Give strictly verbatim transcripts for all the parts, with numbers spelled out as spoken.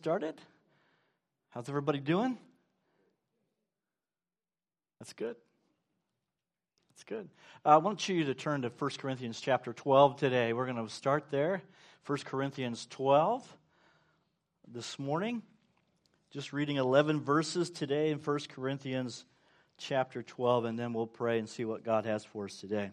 started? How's everybody doing? That's good. That's good. Uh, I want you to turn to First Corinthians chapter twelve today. We're going to start there. First Corinthians twelve this morning. Just reading eleven verses today in First Corinthians chapter twelve, and then we'll pray and see what God has for us today.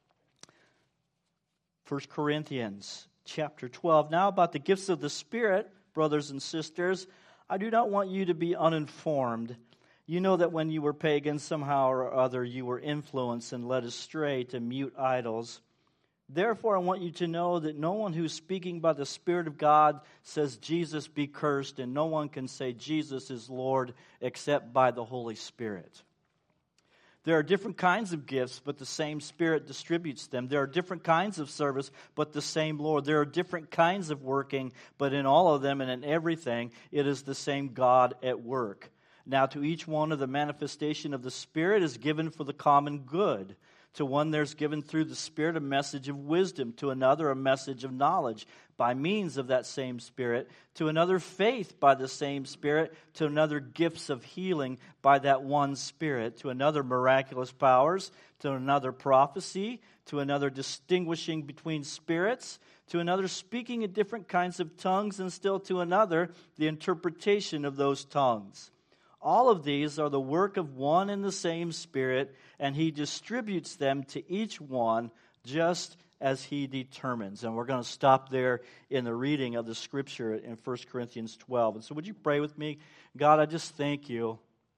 First Corinthians chapter twelve. Now about the gifts of the Spirit, brothers and sisters, I do not want you to be uninformed. You know that when you were pagans, somehow or other you were influenced and led astray to mute idols. Therefore, I want you to know that no one who's speaking by the Spirit of God says Jesus be cursed, and no one can say Jesus is Lord except by the Holy Spirit. There are different kinds of gifts, but the same Spirit distributes them. There are different kinds of service, but the same Lord. There are different kinds of working, but in all of them and in everything, it is the same God at work. Now to each one of the manifestation of the Spirit is given for the common good. To one there's given through the Spirit a message of wisdom, to another a message of knowledge by means of that same Spirit, to another faith by the same Spirit, to another gifts of healing by that one Spirit, to another miraculous powers, to another prophecy, to another distinguishing between spirits, to another speaking in different kinds of tongues, and still to another the interpretation of those tongues. All of these are the work of one and the same Spirit, and He distributes them to each one just as He determines. And we're going to stop there in the reading of the Scripture in First Corinthians twelve. And so would you pray with me? God, I just thank you.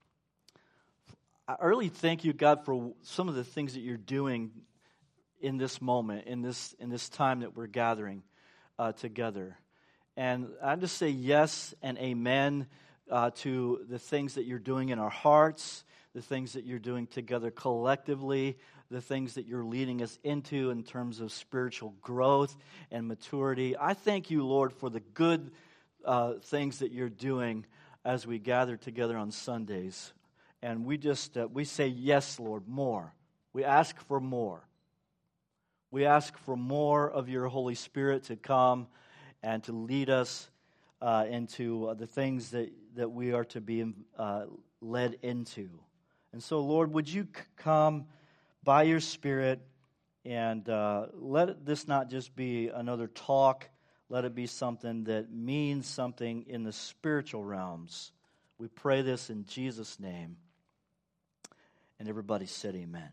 I really thank you, God, for some of the things that you're doing in this moment, in this, in this time that we're gathering uh, together. And I just say yes and amen Uh, to the things that you're doing in our hearts, the things that you're doing together collectively, the things that you're leading us into in terms of spiritual growth and maturity. I thank you, Lord, for the good uh, things that you're doing as we gather together on Sundays. And we just, uh, we say, yes, Lord, more. We ask for more. We ask for more of your Holy Spirit to come and to lead us Uh, into uh, the things that, that we are to be uh, led into. And so, Lord, would you c- come by your Spirit and uh, let this not just be another talk, let it be something that means something in the spiritual realms. We pray this in Jesus' name. And everybody said amen.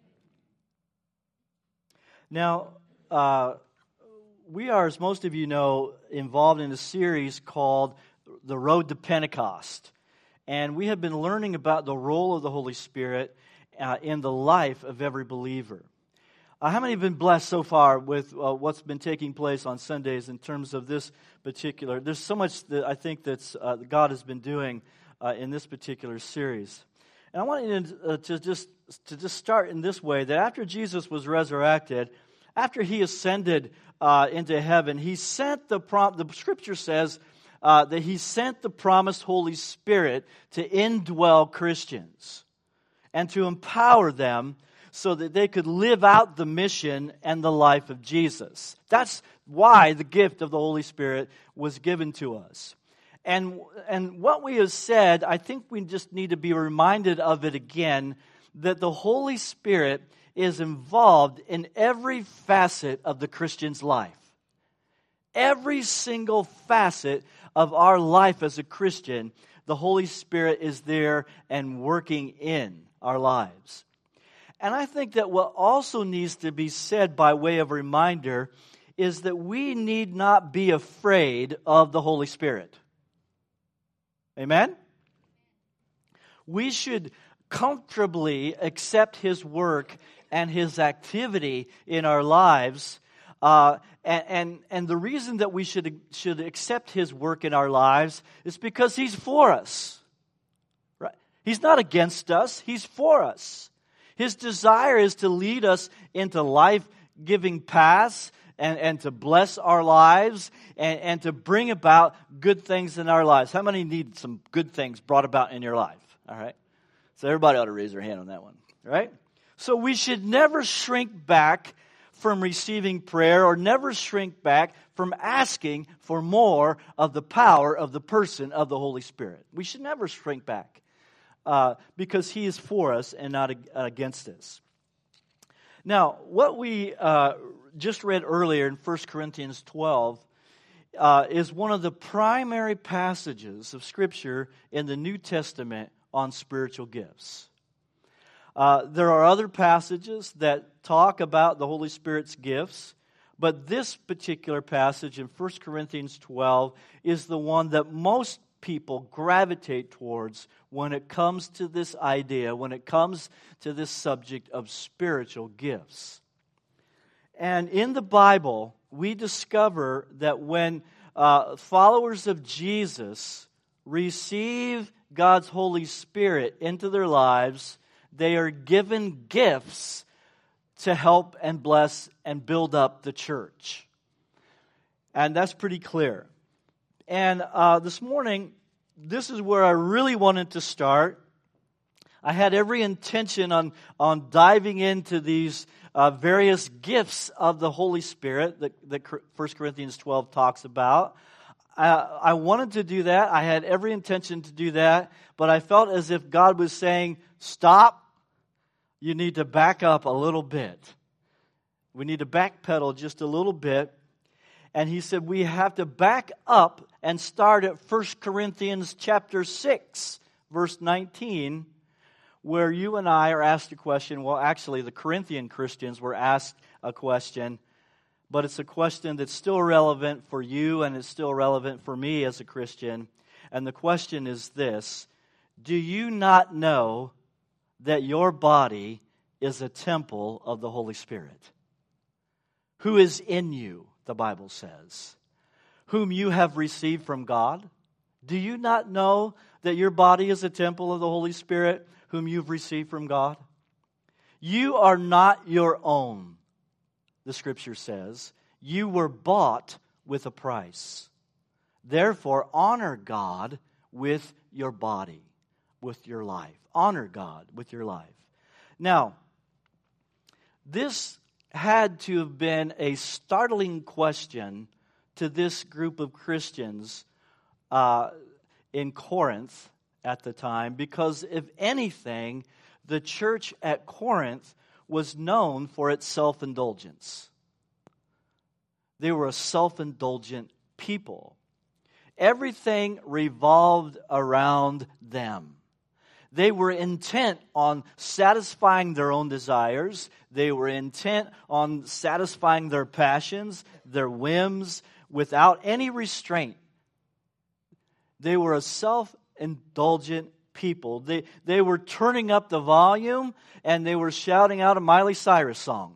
Now, uh, we are, as most of you know, involved in a series called The Road to Pentecost. And we have been learning about the role of the Holy Spirit uh, in the life of every believer. Uh, how many have been blessed so far with uh, what's been taking place on Sundays in terms of this particular? There's so much that I think that's, uh, that God has been doing uh, in this particular series. And I want you to, uh, to, just, to just start in this way, that after Jesus was resurrected, after He ascended uh, into heaven, He sent the prom- the Scripture says uh, that He sent the promised Holy Spirit to indwell Christians and to empower them so that they could live out the mission and the life of Jesus. That's why the gift of the Holy Spirit was given to us. And, and what we have said, I think we just need to be reminded of it again, that the Holy Spirit is involved in every facet of the Christian's life. Every single facet of our life as a Christian, the Holy Spirit is there and working in our lives. And I think that what also needs to be said by way of reminder is that we need not be afraid of the Holy Spirit. Amen? We should comfortably accept His work and His activity in our lives, uh, and, and and the reason that we should should accept His work in our lives is because He's for us. Right? He's not against us; He's for us. His desire is to lead us into life-giving paths and, and to bless our lives and, and to bring about good things in our lives. How many need some good things brought about in your life? All right. So everybody ought to raise their hand on that one, right? So we should never shrink back from receiving prayer or never shrink back from asking for more of the power of the person of the Holy Spirit. We should never shrink back uh, because He is for us and not ag- against us. Now, what we uh, just read earlier in First Corinthians twelve uh, is one of the primary passages of Scripture in the New Testament on spiritual gifts. Uh, there are other passages that talk about the Holy Spirit's gifts, but this particular passage in First Corinthians twelve is the one that most people gravitate towards when it comes to this idea, when it comes to this subject of spiritual gifts. And in the Bible, we discover that when uh, followers of Jesus receive God's Holy Spirit into their lives, they are given gifts to help and bless and build up the church. And that's pretty clear. And uh, this morning, this is where I really wanted to start. I had every intention on, on diving into these uh, various gifts of the Holy Spirit that, that First Corinthians twelve talks about. I, I wanted to do that. I had every intention to do that, but I felt as if God was saying, stop. You need to back up a little bit. We need to backpedal just a little bit. And he said we have to back up and start at First Corinthians chapter six, verse nineteen, where you and I are asked a question. Well, actually, the Corinthian Christians were asked a question, but it's a question that's still relevant for you and it's still relevant for me as a Christian. And the question is this: do you not know that your body is a temple of the Holy Spirit, who is in you, the Bible says, whom you have received from God? Do you not know that your body is a temple of the Holy Spirit, whom you've received from God? You are not your own, the Scripture says. You were bought with a price. Therefore, honor God with your body, with your life. Honor God with your life. Now, this had to have been a startling question to this group of Christians uh, in Corinth at the time, because if anything, the church at Corinth was known for its self-indulgence. They were a self-indulgent people. Everything revolved around them. They were intent on satisfying their own desires. They were intent on satisfying their passions, their whims, without any restraint. They were a self-indulgent people. They, they were turning up the volume and they were shouting out a Miley Cyrus song.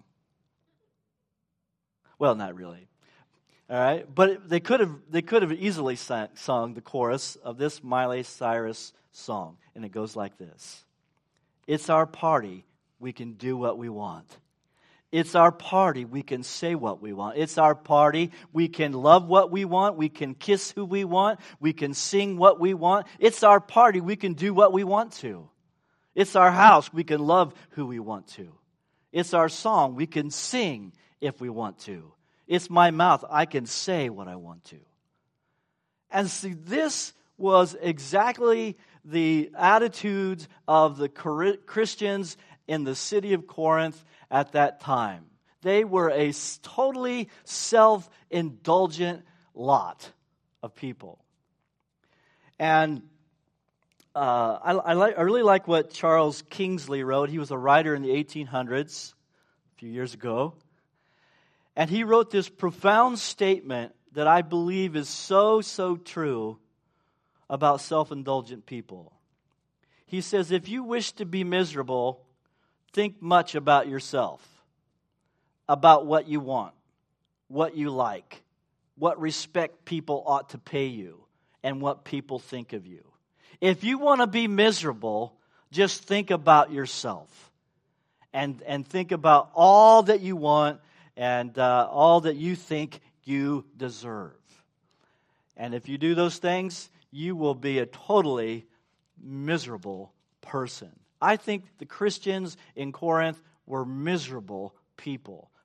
Well, not really. All right, but they could have they could have easily sang, sung the chorus of this Miley Cyrus song, and it goes like this: it's our party, we can do what we want. It's our party, we can say what we want. It's our party, we can love what we want, we can kiss who we want, we can sing what we want. It's our party, we can do what we want to. It's our house, we can love who we want to. It's our song, we can sing if we want to. It's my mouth, I can say what I want to. And see, this was exactly the attitudes of the Christians in the city of Corinth at that time. They were a totally self-indulgent lot of people. And uh, I, I, like, I really like what Charles Kingsley wrote. He was a writer in the eighteen hundreds, a few years ago. And he wrote this profound statement that I believe is so, so true about self-indulgent people. He says, if you wish to be miserable, think much about yourself, about what you want, what you like, what respect people ought to pay you, and what people think of you. If you want to be miserable, just think about yourself and, and think about all that you want and uh, all that you think you deserve. And if you do those things, you will be a totally miserable person. I think the Christians in Corinth were miserable people.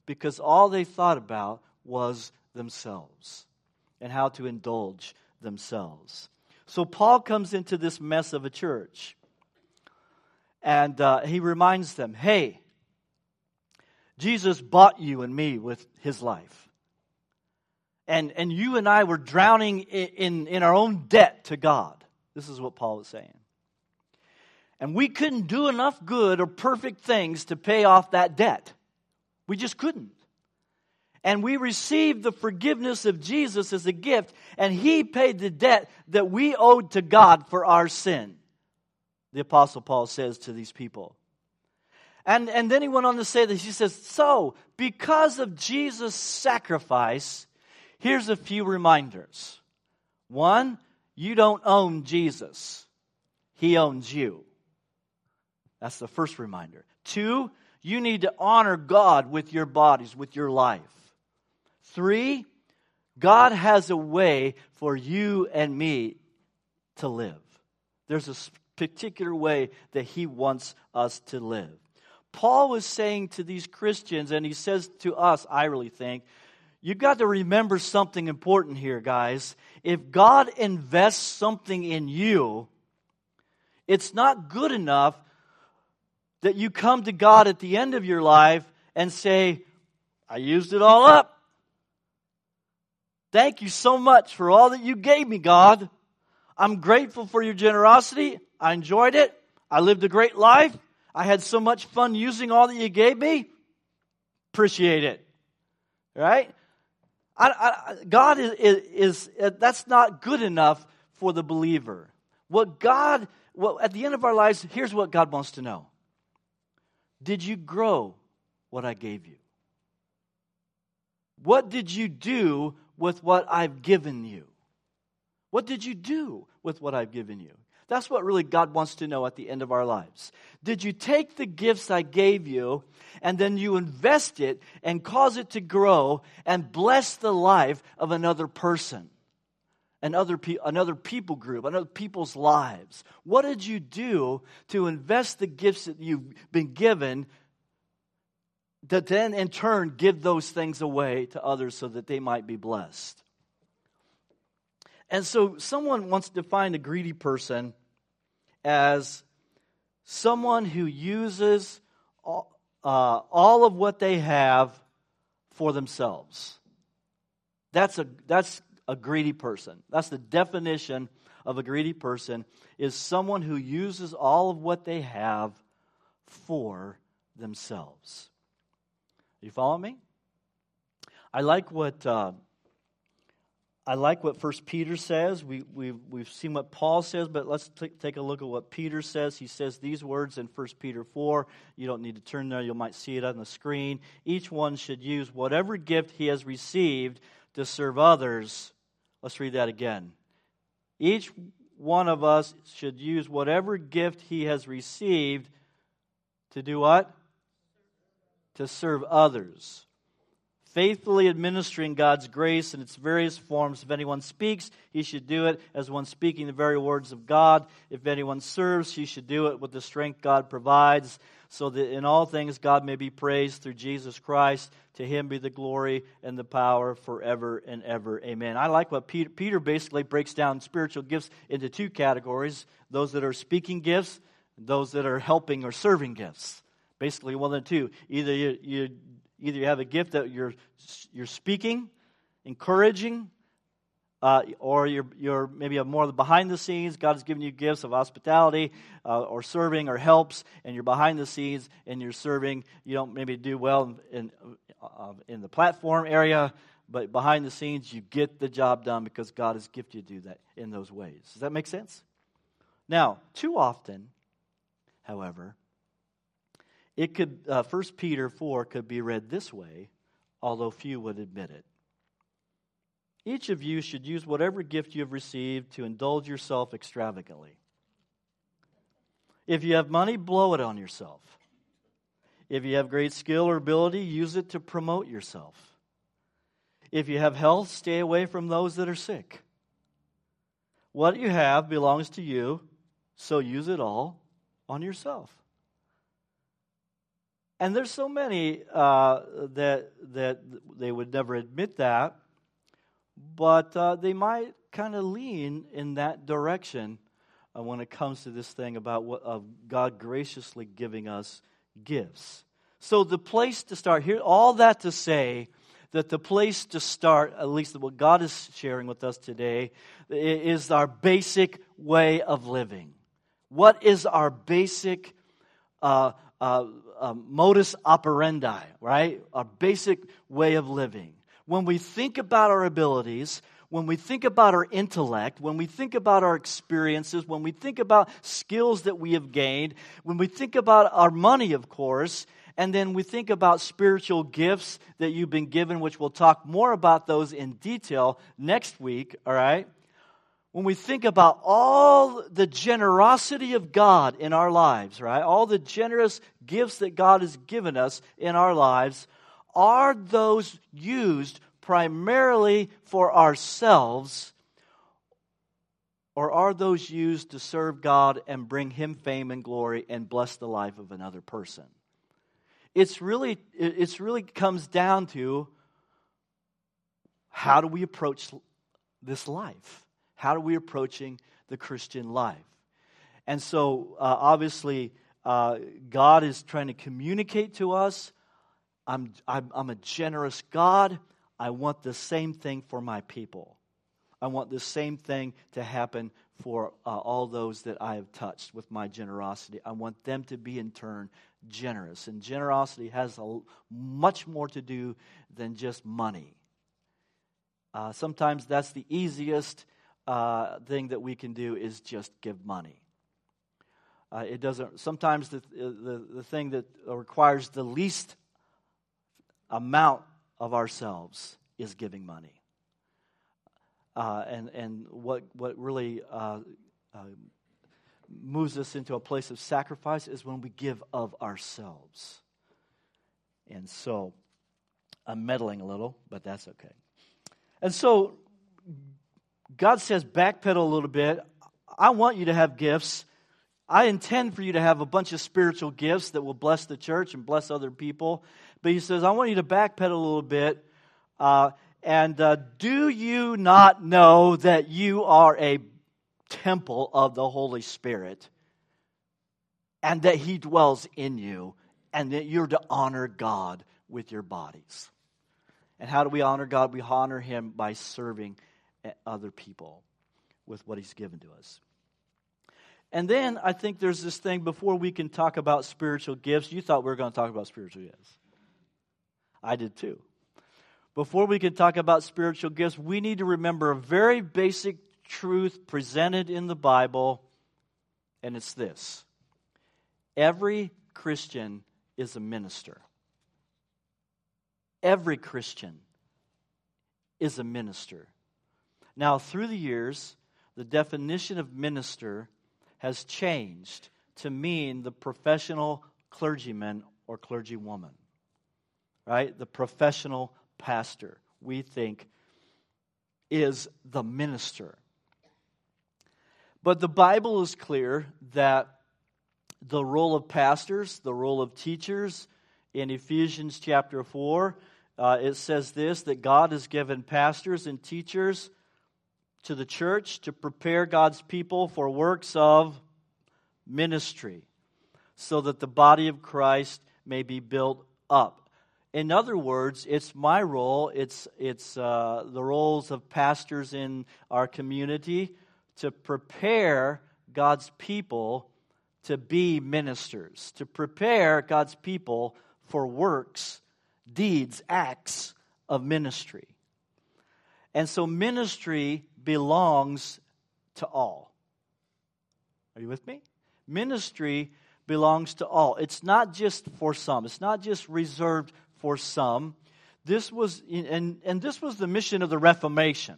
because all they thought about was themselves and how to indulge themselves. So Paul comes into this mess of a church, and uh, he reminds them, hey, Jesus bought you and me with his life. And, and you and I were drowning in, in, in our own debt to God. This is what Paul is saying. And we couldn't do enough good or perfect things to pay off that debt. We just couldn't. And we received the forgiveness of Jesus as a gift, and he paid the debt that we owed to God for our sin. The Apostle Paul says to these people. And, and then he went on to say this. He says, so, because of Jesus' sacrifice, here's a few reminders. One, you don't own Jesus. He owns you. That's the first reminder. Two, you need to honor God with your bodies, with your life. Three, God has a way for you and me to live. There's a particular way that he wants us to live. Paul was saying to these Christians, and he says to us, I really think, you've got to remember something important here, guys. If God invests something in you, it's not good enough that you come to God at the end of your life and say, I used it all up. Thank you so much for all that you gave me, God. I'm grateful for your generosity. I enjoyed it. I lived a great life. I had so much fun using all that you gave me. Appreciate it. Right? I, I, God is, is, is, that's not good enough for the believer. What God, well, at the end of our lives, here's what God wants to know. Did you grow what I gave you? What did you do with what I've given you? What did you do with what I've given you? That's what really God wants to know at the end of our lives. Did you take the gifts I gave you and then you invest it and cause it to grow and bless the life of another person, another, pe- another people group, another people's lives? What did you do to invest the gifts that you've been given that then in turn give those things away to others so that they might be blessed? And so someone wants to define a greedy person as someone who uses all, uh, all of what they have for themselves. That's a that's a greedy person. That's the definition of a greedy person, is someone who uses all of what they have for themselves. You follow me? I like what uh, I like what First Peter says. We we've we've seen what Paul says, but let's t- take a look at what Peter says. He says these words in First Peter four. You don't need to turn there; you might see it on the screen. Each one should use whatever gift he has received to serve others. Let's read that again. Each one of us should use whatever gift he has received to do what? To serve others. Faithfully administering God's grace in its various forms. If anyone speaks, he should do it as one speaking the very words of God. If anyone serves, he should do it with the strength God provides, so that in all things God may be praised through Jesus Christ. To him be the glory and the power forever and ever. Amen. I like what Peter, Peter basically breaks down spiritual gifts into two categories. Those that are speaking gifts, and those that are helping or serving gifts. Basically one of the two. Either you, you Either you have a gift that you're you're speaking, encouraging, uh, or you're you're maybe more behind the scenes. God has given you gifts of hospitality, uh, or serving, or helps, and you're behind the scenes and you're serving. You don't maybe do well in uh, in the platform area, but behind the scenes you get the job done because God has gifted you to do that in those ways. Does that make sense? Now, too often, however, It could, uh, First Peter four could be read this way, although few would admit it. Each of you should use whatever gift you have received to indulge yourself extravagantly. If you have money, blow it on yourself. If you have great skill or ability, use it to promote yourself. If you have health, stay away from those that are sick. What you have belongs to you, so use it all on yourself. And there's so many uh, that that they would never admit that, but uh, they might kind of lean in that direction uh, when it comes to this thing about what, uh, God graciously giving us gifts. So the place to start here, all that to say that the place to start, at least what God is sharing with us today, is our basic way of living. What is our basic uh, uh, uh, modus operandi, right? Our basic way of living. When we think about our abilities, when we think about our intellect, when we think about our experiences, when we think about skills that we have gained, when we think about our money, of course, and then we think about spiritual gifts that you've been given, which we'll talk more about those in detail next week, all right? When we think about all the generosity of God in our lives, right? All the generous gifts that God has given us in our lives, are those used primarily for ourselves, or are those used to serve God and bring Him fame and glory and bless the life of another person? It's really, it's really comes down to, how do we approach this life? How are we approaching the Christian life? And so, uh, obviously, uh, God is trying to communicate to us, I'm, I'm, I'm a generous God. I want the same thing for my people. I want the same thing to happen for uh, all those that I have touched with my generosity. I want them to be, in turn, generous. And generosity has a, much more to do than just money. Uh, sometimes that's the easiest uh, thing that we can do, is just give money. Uh, it doesn't. Sometimes the, the the thing that requires the least amount of ourselves is giving money. Uh, and and what what really uh, uh, moves us into a place of sacrifice is when we give of ourselves. And so, I'm meddling a little, but that's okay. And so, God says, backpedal a little bit. I want you to have gifts. I intend for you to have a bunch of spiritual gifts that will bless the church and bless other people. But He says, I want you to backpedal a little bit. Uh, and uh, do you not know that you are a temple of the Holy Spirit, and that He dwells in you, and that you're to honor God with your bodies? And how do we honor God? We honor Him by serving other people with what He's given to us. And then I think there's this thing, before we can talk about spiritual gifts. You thought we were going to talk about spiritual gifts. I did too. Before we can talk about spiritual gifts, we need to remember a very basic truth presented in the Bible, and it's this: every Christian is a minister. Every Christian is a minister. Now, through the years, the definition of minister has changed to mean the professional clergyman or clergywoman, right? The professional pastor, we think, is the minister. But the Bible is clear that the role of pastors, the role of teachers, in Ephesians chapter four, uh, it says this, that God has given pastors and teachers to the church to prepare God's people for works of ministry, so that the body of Christ may be built up. In other words, it's my role, it's it's uh, the roles of pastors in our community to prepare God's people to be ministers, to prepare God's people for works, deeds, acts of ministry. And so ministry belongs to all. Are you with me? Ministry belongs to all. It's not just for some. It's not just reserved for some. This was, and, and this was the mission of the Reformation,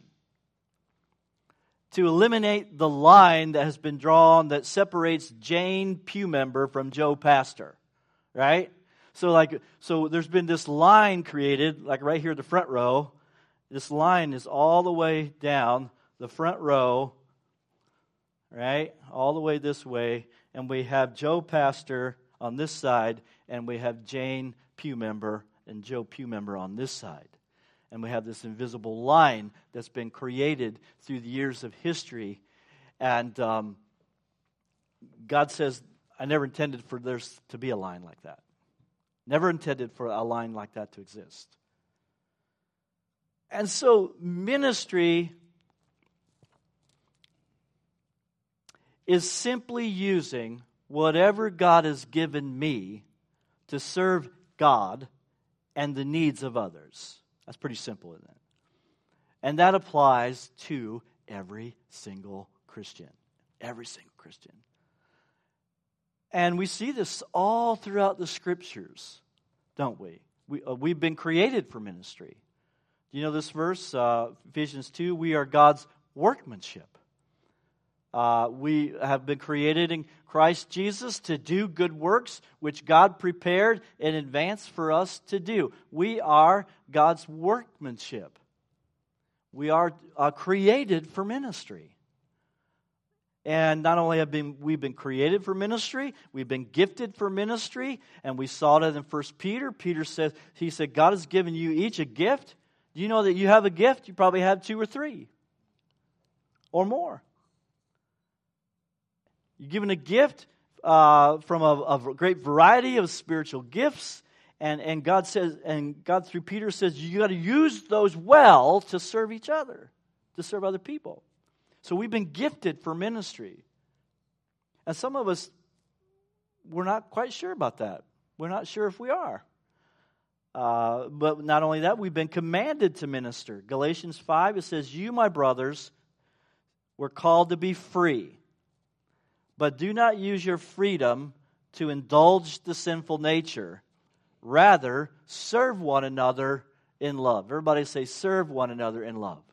to eliminate the line that has been drawn that separates Jane pew member from Joe pastor, right? So like, so there's been this line created, like right here in the front row. This line is all the way down the front row, right? All the way this way. And we have Joe pastor on this side, and we have Jane Pew member and Joe Pew member on this side. And we have this invisible line that's been created through the years of history. And um, God says, I never intended for there to be a line like that. Never intended for a line like that to exist. And so ministry is simply using whatever God has given me to serve God and the needs of others. That's pretty simple, isn't it? And that applies to every single Christian. Every single Christian. And we see this all throughout the Scriptures, don't we? we uh, we've been created for ministry. Do you know this verse, uh, Ephesians two? We are God's workmanship. Uh, we have been created in Christ Jesus to do good works, which God prepared in advance for us to do. We are God's workmanship. We are uh, created for ministry. And not only have been, we've been created for ministry, we've been gifted for ministry, and we saw that in First Peter. Peter says, he said, God has given you each a gift. Do you know that you have a gift? You probably have two or three or more. You're given a gift uh, from a, a great variety of spiritual gifts, and, and God says, and God through Peter says, you got to use those well to serve each other, to serve other people. So we've been gifted for ministry. And some of us, we're not quite sure about that. We're not sure if we are. Uh, but not only that, we've been commanded to minister. Galatians five, it says, you, my brothers, were called to be free. But do not use your freedom to indulge the sinful nature. Rather, serve one another in love. Everybody say, serve one another in love.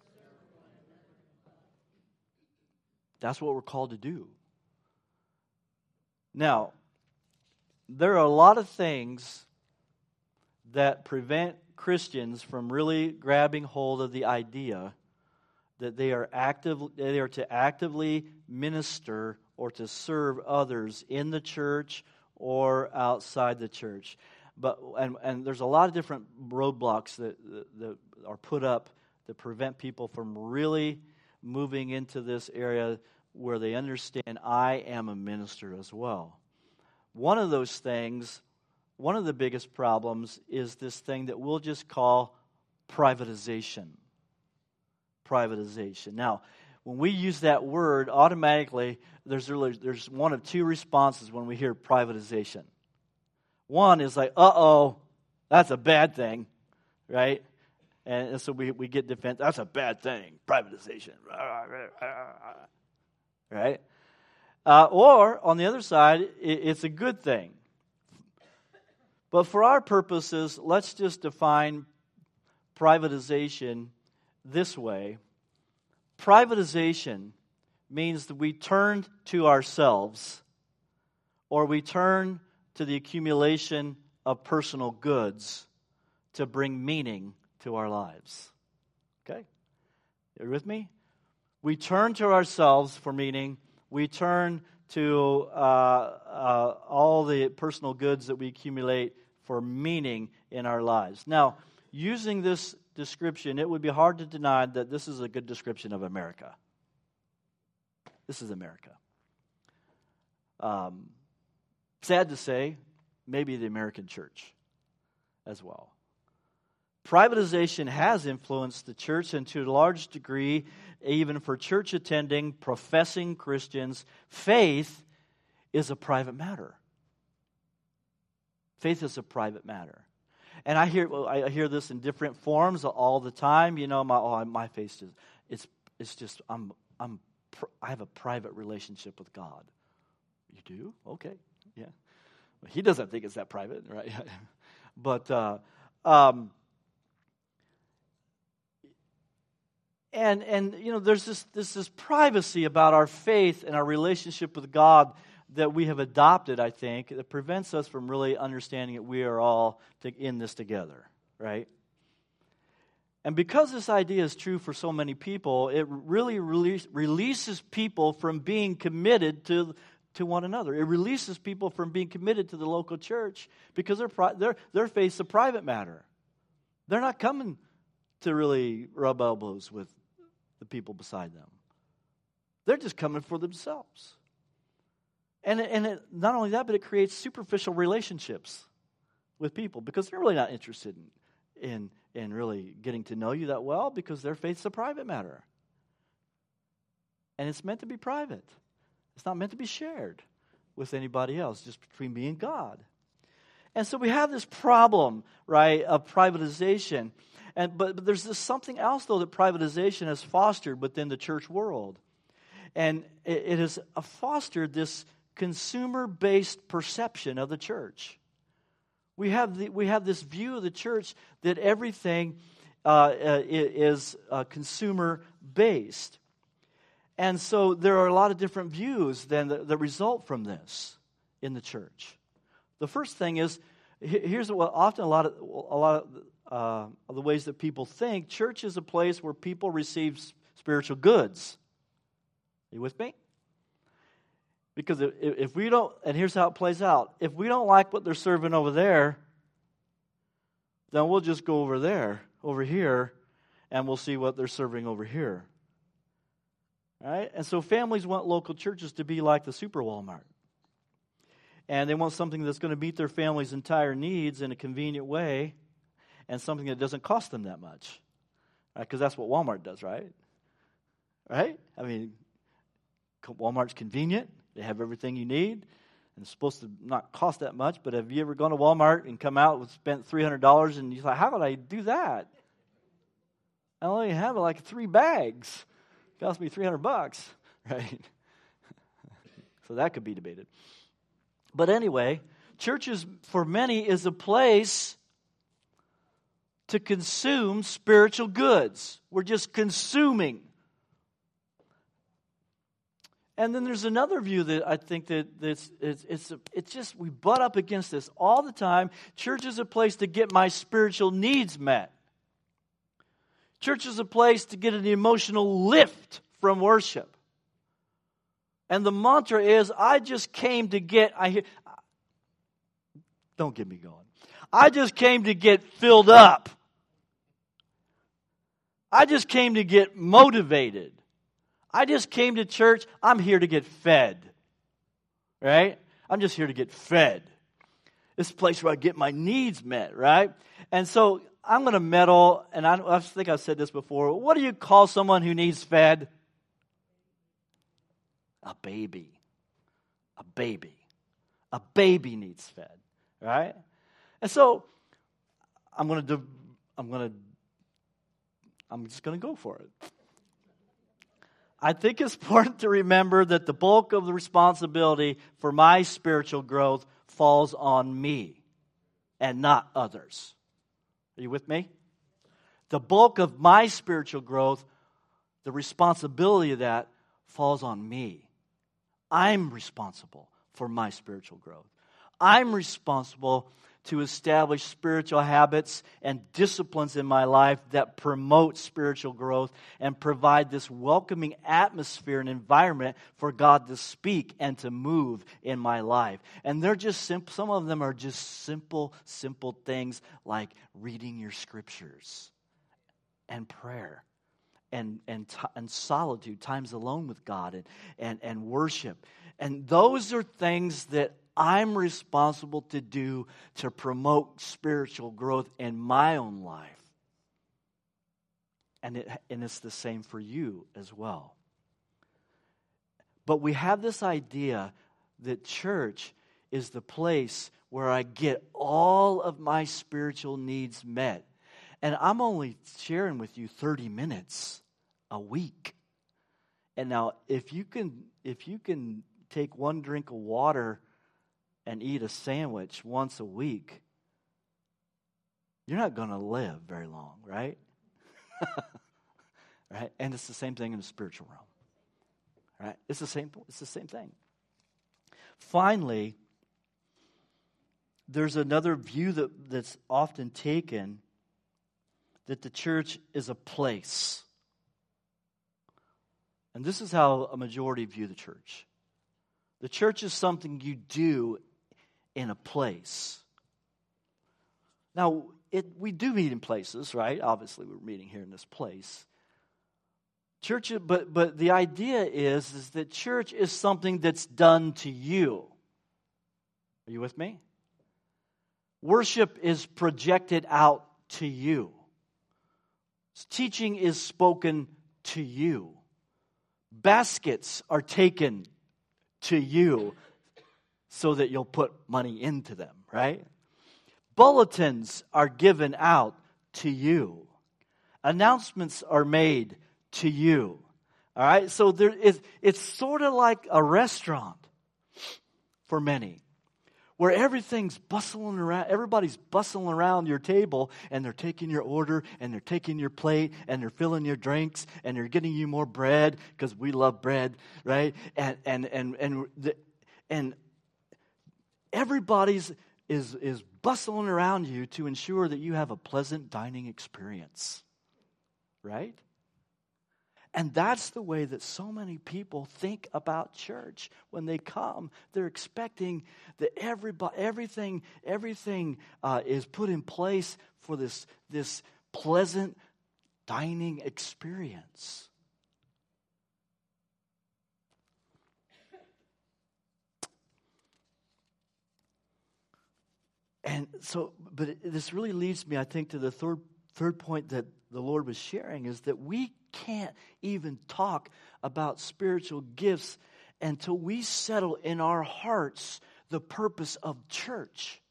That's what we're called to do. Now, there are a lot of things that prevent Christians from really grabbing hold of the idea that they are active, they are to actively minister or to serve others in the church or outside the church. But and and there's a lot of different roadblocks that, that, that are put up that prevent people from really moving into this area where they understand I am a minister as well. One of those things, one of the biggest problems is this thing that we'll just call privatization. Privatization. Now, when we use that word, automatically there's really, there's one of two responses when we hear privatization. One is like, uh-oh, that's a bad thing, right? And so we, we get defense. That's a bad thing, privatization. Right? Uh, or, on the other side, it, it's a good thing. But for our purposes, let's just define privatization this way. Privatization means that we turn to ourselves, or we turn to the accumulation of personal goods to bring meaning to our lives. Okay? Are you with me? We turn to ourselves for meaning. We turn to uh, uh, all the personal goods that we accumulate for meaning in our lives. Now, using this description, it would be hard to deny that this is a good description of America. This is America. Um, sad to say, maybe the American church as well. Privatization has influenced the church, and to a large degree, even for church attending, professing Christians, faith is a private matter. Faith is a private matter. And I hear I hear this in different forms all the time. You know, my oh, my faith is it's it's just I'm I'm I have a private relationship with God. You do? Okay, yeah. Well, he doesn't think it's that private, right? but uh, um, and and you know, there's this this this privacy about our faith and our relationship with God that we have adopted, I think, that prevents us from really understanding that we are all in this together, right? And because this idea is true for so many people, it really release, releases people from being committed to, to one another. It releases people from being committed to the local church because their, pri- their, their faith's a private matter. They're not coming to really rub elbows with the people beside them. They're just coming for themselves. And, it, and it, not only that, but it creates superficial relationships with people because they're really not interested in, in, in really getting to know you that well because their faith's a private matter. And it's meant to be private. It's not meant to be shared with anybody else, just between me and God. And so we have this problem, right, of privatization. And but, but there's this something else, though, that privatization has fostered within the church world. And it, it has fostered this consumer-based perception of the church. We have the, we have this view of the church that everything uh, uh, is uh, consumer-based. And so there are a lot of different views then that, that result from this in the church. The first thing is, here's what often a lot of a lot of, uh, of the ways that people think: church is a place where people receive spiritual goods. Are you with me? Because if, if we don't, and here's how it plays out: if we don't like what they're serving over there, then we'll just go over there, over here, and we'll see what they're serving over here. Right? And so families want local churches to be like the Super Walmart. And they want something that's going to meet their family's entire needs in a convenient way and something that doesn't cost them that much. Because right? That's what Walmart does, right? Right? I mean, Walmart's convenient. They have everything you need. And it's supposed to not cost that much. But have you ever gone to Walmart and come out and spent three hundred dollars and you thought, how did I do that? I only have like three bags. It cost me three hundred bucks, right? So that could be debated. But anyway, churches for many is a place to consume spiritual goods. We're just consuming. And then there's another view that I think that that's, it's, it's, it's just, we butt up against this all the time. Church is a place to get my spiritual needs met. Church is a place to get an emotional lift from worship. And the mantra is, I just came to get, I hear, don't get me going. I just came to get filled up. I just came to get motivated. I just came to church, I'm here to get fed. Right? I'm just here to get fed. This is a place where I get my needs met, right? And so I'm going to meddle, and I, I think I've said this before. What do you call someone who needs fed? A baby. A baby. A baby needs fed, right? And so I'm going to, I'm going to, I'm just going to go for it. I think it's important to remember that the bulk of the responsibility for my spiritual growth falls on me and not others. Are you with me? The bulk of my spiritual growth, the responsibility of that falls on me. I'm responsible for my spiritual growth. I'm responsible to establish spiritual habits and disciplines in my life that promote spiritual growth and provide this welcoming atmosphere and environment for God to speak and to move in my life. And they're just simple, some of them are just simple, simple things like reading your scriptures and prayer. And and t- and solitude, times alone with God, and, and, and worship. And those are things that I'm responsible to do to promote spiritual growth in my own life. And, it, and it's the same for you as well. But we have this idea that church is the place where I get all of my spiritual needs met. And I'm only sharing with you thirty minutes a week. And now, if you can, if you can take one drink of water and eat a sandwich once a week, you're not going to live very long, right? Right? And it's the same thing in the spiritual realm. Right? It's the same. It's the same thing. Finally, there's another view that, that's often taken, that the church is a place. And this is how a majority view the church. The church is something you do in a place. Now, it, we do meet in places, right? Obviously, we're meeting here in this place. Church, but but the idea is, is that church is something that's done to you. Are you with me? Worship is projected out to you. Teaching is spoken to you. Baskets are taken to you so that you'll put money into them, right? Bulletins are given out to you. Announcements are made to you. All right? So there is, it's sort of like a restaurant for many, where everything's bustling around, everybody's bustling around your table, and they're taking your order, and they're taking your plate, and they're filling your drinks, and they're getting you more bread, because we love bread, right? And and and and the, and everybody's is is bustling around you to ensure that you have a pleasant dining experience, right? And that's the way that so many people think about church. When they come, they're expecting that everybody, everything, everything uh, is put in place for this, this pleasant dining experience. And so, but it, this really leads me, I think, to the third third point that the Lord was sharing, is that we can't even talk about spiritual gifts until we settle in our hearts the purpose of church.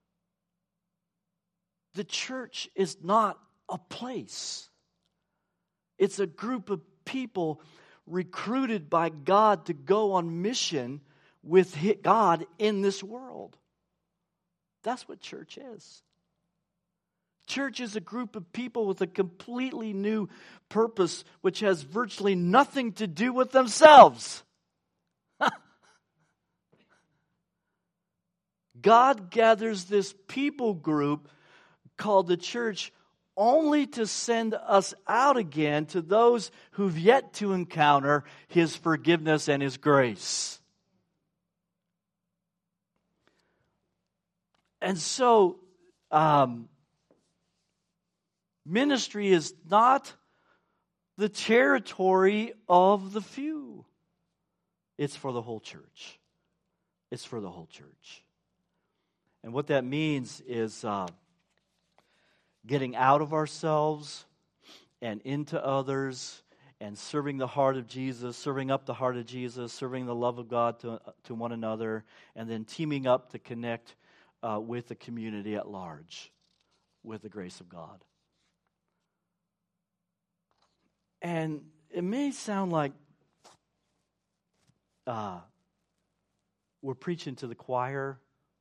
The church is not a place. It's a group of people recruited by God to go on mission with God in this world. That's what church is. Church is a group of people with a completely new purpose, which has virtually nothing to do with themselves. God gathers this people group called the church only to send us out again to those who've yet to encounter His forgiveness and His grace. And so, um, ministry is not the territory of the few. It's for the whole church. It's for the whole church. And what that means is uh, getting out of ourselves and into others and serving the heart of Jesus, serving up the heart of Jesus, serving the love of God to, to one another, and then teaming up to connect uh, with the community at large with the grace of God. And it may sound like uh, we're preaching to the choir,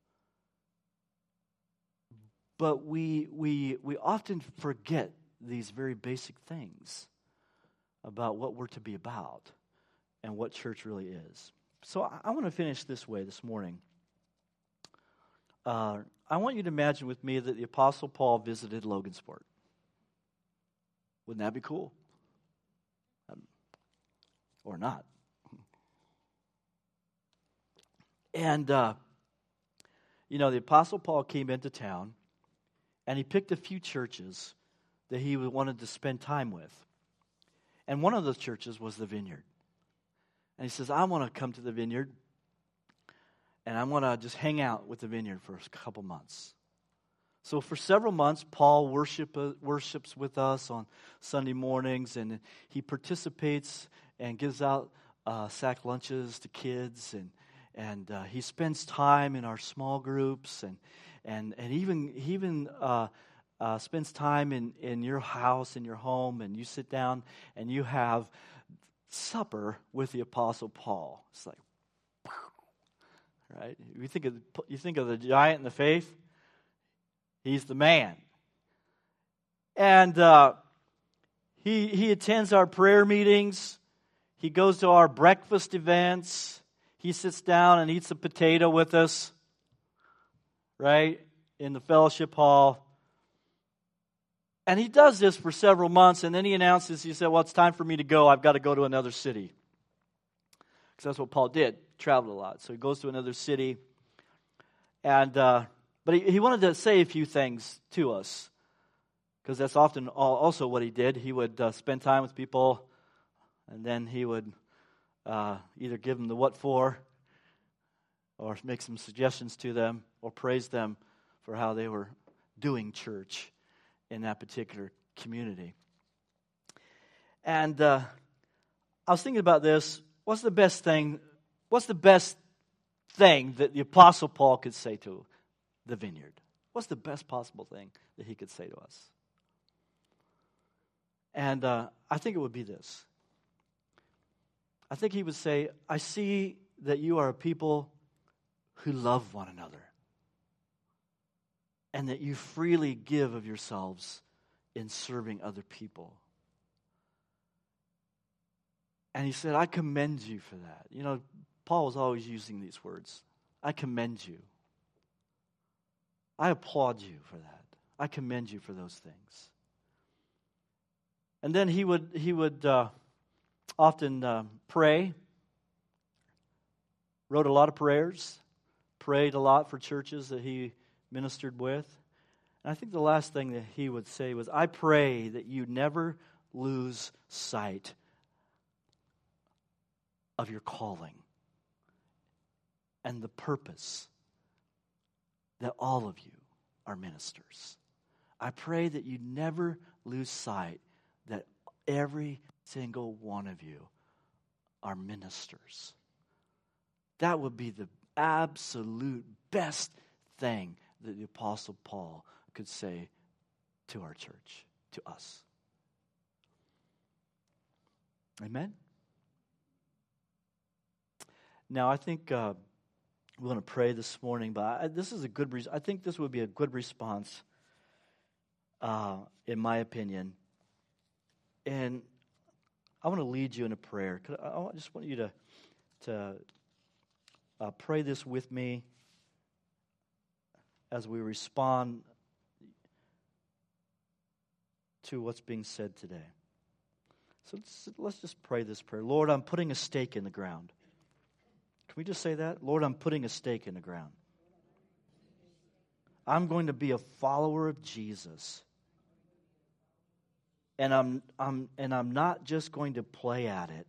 but we we we often forget these very basic things about what we're to be about and what church really is. So I, I want to finish this way this morning. Uh, I want you to imagine with me that the Apostle Paul visited Logansport. Wouldn't that be cool? Or not. And, uh, you know, the Apostle Paul came into town, and he picked a few churches that he wanted to spend time with. And one of those churches was the Vineyard. And he says, I want to come to the Vineyard, and I want to just hang out with the Vineyard for a couple months. So for several months, Paul worship, uh, worships with us on Sunday mornings, and he participates and gives out uh, sack lunches to kids, and and uh, he spends time in our small groups, and and and even he even uh, uh, spends time in, in your house, in your home, and you sit down and you have supper with the Apostle Paul. It's like, right? You think of you think of the giant in the faith. He's the man. And uh, he he attends our prayer meetings. He goes to our breakfast events. He sits down and eats a potato with us, right, in the fellowship hall. And he does this for several months, and then he announces, he said, well, it's time for me to go. I've got to go to another city. because that's what Paul did, traveled a lot. So he goes to another city, and uh, but he, he wanted to say a few things to us, because that's often also what he did. He would uh, spend time with people, and then he would uh, either give them the what for, or make some suggestions to them, or praise them for how they were doing church in that particular community. And uh, I was thinking about this. What's the best thing? What's the best thing that the Apostle Paul could say to the vineyard? What's the best possible thing that he could say to us? And uh, I think it would be this. I think he would say, I see that you are a people who love one another, and that you freely give of yourselves in serving other people. And he said, I commend you for that. You know, Paul was always using these words. I commend you. I applaud you for that. I commend you for those things. And then he would he would uh, often uh, pray, wrote a lot of prayers, prayed a lot for churches that he ministered with. And I think the last thing that he would say was, I pray that you never lose sight of your calling and the purpose that all of you are ministers. I pray that you never lose sight that every single one of you are ministers. That would be the absolute best thing that the Apostle Paul could say to our church, to us. Amen? Now, I think uh, we want to pray this morning, but I, this is a good. Res- I think this would be a good response, uh, in my opinion. And I want to lead you in a prayer. Could I, I just want you to to uh, pray this with me as we respond to what's being said today. So let's, let's just pray this prayer. Lord, I'm putting a stake in the ground. Can we just say that? Lord, I'm putting a stake in the ground. I'm going to be a follower of Jesus. And I'm I'm and I'm not just going to play at it.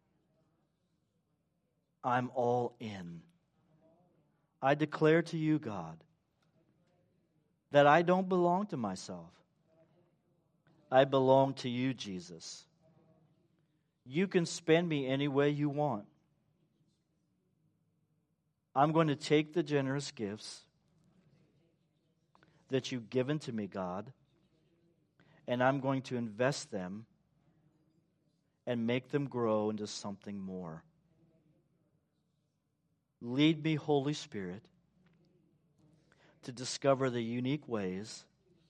I'm all in. I declare to you, God, that I don't belong to myself. I belong to you, Jesus. You can spend me any way you want. I'm going to take the generous gifts that you've given to me, God, and I'm going to invest them and make them grow into something more. Lead me, Holy Spirit, to discover the unique ways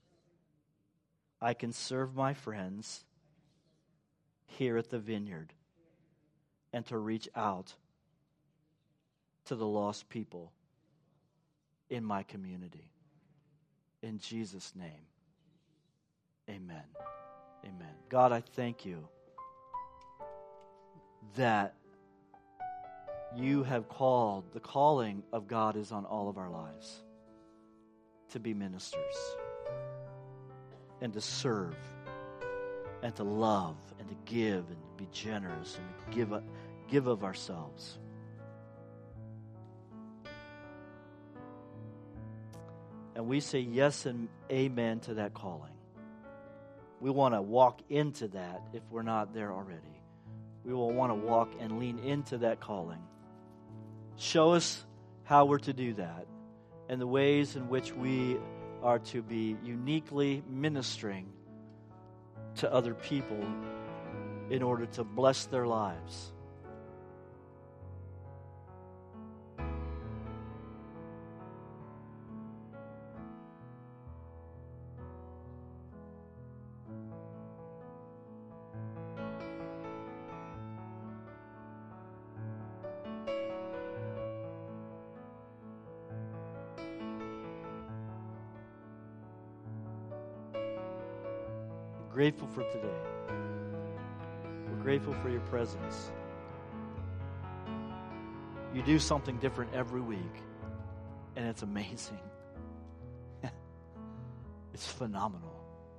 I can serve my friends here at the vineyard and to reach out to the lost people in my community. In Jesus' name, amen. Amen. God, I thank you that you have called, the calling of God is on all of our lives, to be ministers and to serve and to love and to give and be generous and to give, give of ourselves. And we say yes and amen to that calling. We want to walk into that if we're not there already. We will want to walk and lean into that calling. Show us how we're to do that and the ways in which we are to be uniquely ministering to other people in order to bless their lives. Grateful for today. We're grateful for your presence. You do something different every week, and it's amazing. It's phenomenal.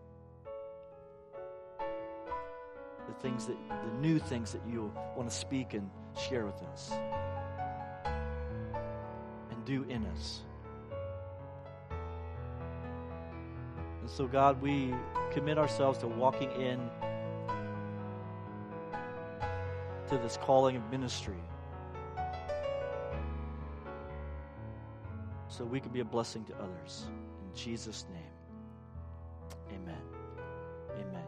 The things that, the new things that you want to speak and share with us and do in us. And so, God, we commit ourselves to walking in to this calling of ministry, so we can be a blessing to others. In Jesus' name, amen. Amen.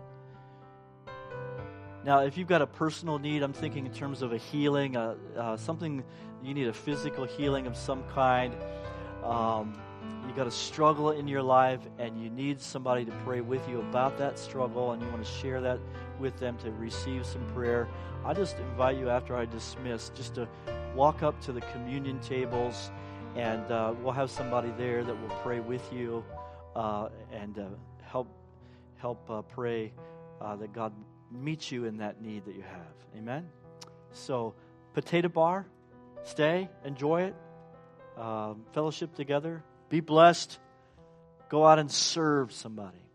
Now, if you've got a personal need, I'm thinking in terms of a healing, uh, uh, something, you need a physical healing of some kind. Um, you got a struggle in your life, and you need somebody to pray with you about that struggle, and you want to share that with them to receive some prayer. I just invite you, after I dismiss, just to walk up to the communion tables, and uh, we'll have somebody there that will pray with you uh, and uh, help help uh, pray uh, that God meets you in that need that you have. Amen? So, potato bar, stay, enjoy it, uh, fellowship together, be blessed, go out and serve somebody.